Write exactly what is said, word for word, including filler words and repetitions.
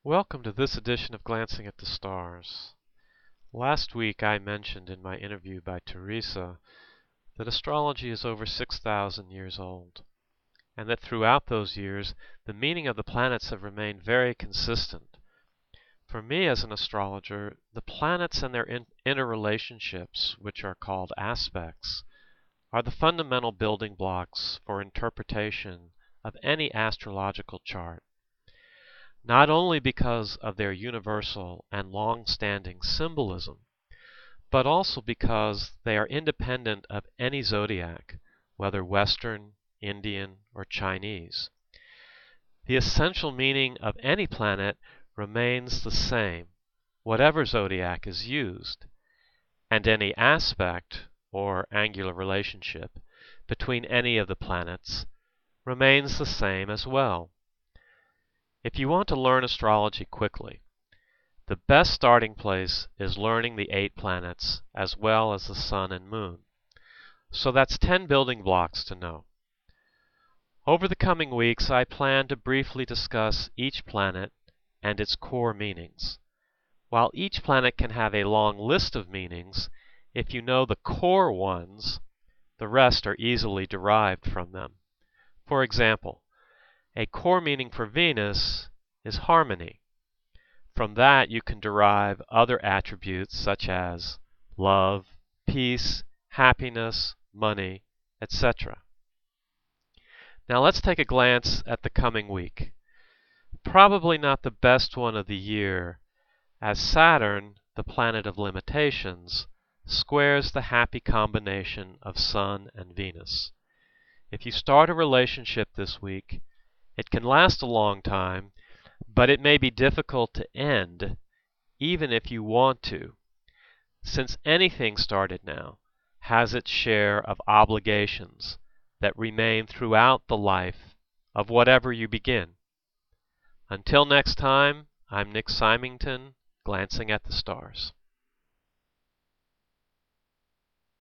Welcome to this edition of Glancing at the Stars. Last week I mentioned in my interview by Teresa that astrology is over six thousand years old, and that throughout those years the meaning of the planets have remained very consistent. For me as an astrologer, the planets and their in- interrelationships, which are called aspects, are the fundamental building blocks for interpretation of any astrological chart. Not only because of their universal and long-standing symbolism, but also because they are independent of any zodiac, whether Western, Indian, or Chinese. The essential meaning of any planet remains the same, whatever zodiac is used, and any aspect, or angular relationship, between any of the planets remains the same as well. If you want to learn astrology quickly, the best starting place is learning the eight planets as well as the sun and moon. So that's ten building blocks to know. Over the coming weeks, I plan to briefly discuss each planet and its core meanings. While each planet can have a long list of meanings, if you know the core ones, the rest are easily derived from them. For example, a core meaning for Venus is harmony. From that you can derive other attributes such as love, peace, happiness, money, et cetera. Now let's take a glance at the coming week. Probably not the best one of the year, as Saturn, the planet of limitations, squares the happy combination of Sun and Venus. If you start a relationship this week, it can last a long time, but it may be difficult to end, even if you want to, since anything started now has its share of obligations that remain throughout the life of whatever you begin. Until next time, I'm Nick Symington, glancing at the stars.